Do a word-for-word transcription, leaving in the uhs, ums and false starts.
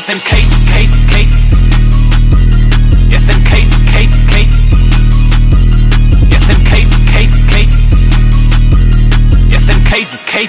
Jestem Casey, Casey, Casey. Jestem Casey, Casey, Casey. Jestem Casey, Casey, Casey. Jestem Casey, Casey.